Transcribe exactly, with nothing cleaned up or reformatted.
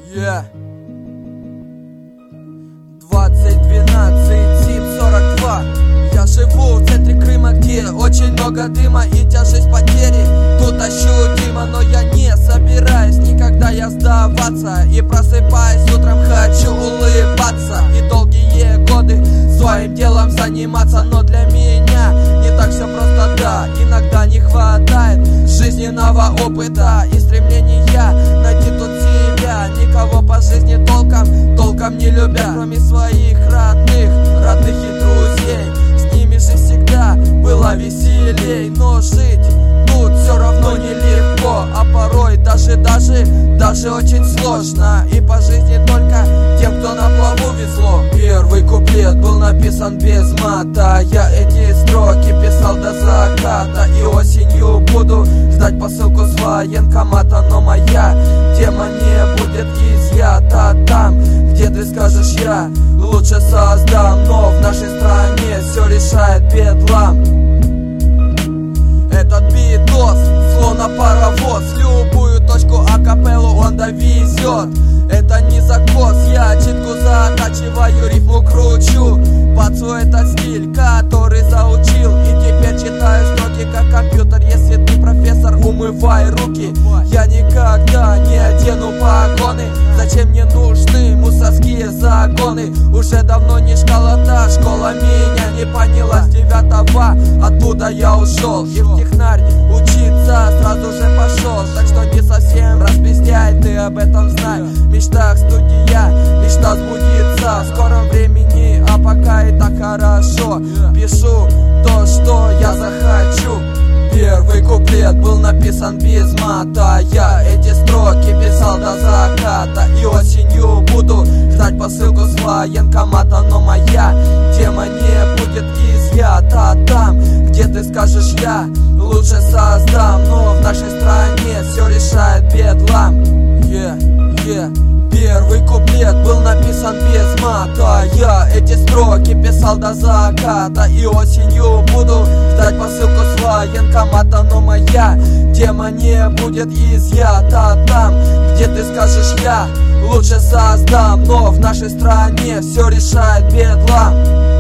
Yeah. двадцать двенадцать Зип сорок два. Я живу в центре Крыма, где очень много дыма и тяжесть потери тут ощутима, но я не собираюсь никогда я сдаваться. И просыпаясь утром хочу улыбаться и долгие годы своим делом заниматься. Но для меня не так все просто, да, иногда не хватает жизненного опыта и стремления найти тут себя. Никого по жизни толком, толком не любя, кроме своих родных, родных и друзей. С ними же всегда было веселей, но жить тут все равно нелегко, а порой даже, даже, даже очень сложно. И по жизни только тем, кто на плаву везло. Первый куплет был написан без мата. Я эти строки писал до заката. И осенью буду ждать посылку с военкомата. Но моя тема не будет изъята там, где ты скажешь я лучше создам. Но в нашей стране все решает бедлам. Этот битос, словно паровоз, любую точку акапеллу он довезет. Это не закос, я читку затачиваю, рифму кручу под свой этот стиль, который заучил. И теперь читаю строки как компьютер. Если ты профессор, умывай руки. Я никогда не одену погоны. Зачем мне нужны мусорские загоны? Уже давно не школа-то, школа меня не поняла. С девятого оттуда я ушел и в технарь учиться сразу же пошел. Так что не совсем распиздяй, ты об этом знай. В мечтах студия, мечта сбудется в скором времени, а пока и так хорошо. Пишу то, что я захочу. Первый куплет был написан без мата. Я эти строки писал до заката. И осенью буду ждать посылку с военкомата. Но моя тема не будет изъята там, где ты скажешь я лучше создам. Но в нашей стране все решает бедлам. Yeah, yeah. Первый куплет был написан без мата. Я эти строки писал до заката. И осенью буду ждать посылку с военкомата. Но моя тема не будет изъята там, где ты скажешь я лучше создам. Но в нашей стране все решает бедлам.